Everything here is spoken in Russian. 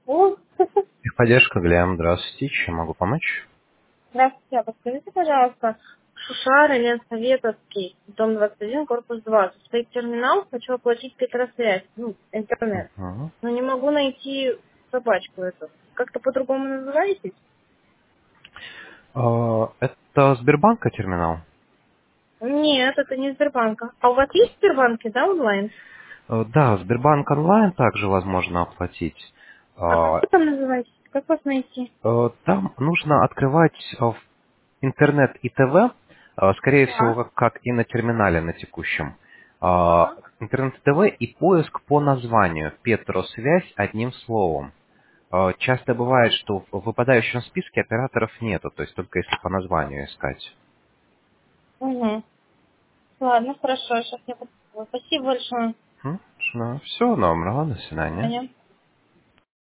О, Техподдержка, Глям, здравствуйте, чем могу помочь? здравствуйте, а подскажите, пожалуйста, Шушара, Ленсоветовский, дом 21, корпус 20. Стоит терминал, хочу оплатить Петросвязь, интернет. Мгм. Но не могу найти собачку эту. Как-то по-другому называетесь? Это Сбербанка терминал? Нет, это не Сбербанка. А у вас есть Сбербанки, да, онлайн? Да, Сбербанк онлайн также возможно оплатить. А как Э, вы там называетесь? Как вас найти? Там нужно открывать интернет и ТВ, скорее всего, Да. как и на терминале на текущем. Ага. Интернет и ТВ и поиск по названию «Петросвязь» одним словом. Часто бывает, что в выпадающем списке операторов нету, то есть только если по названию искать. Угу. Ладно, хорошо, сейчас я попробую. Спасибо большое. Всего доброго, до свидания. Таня.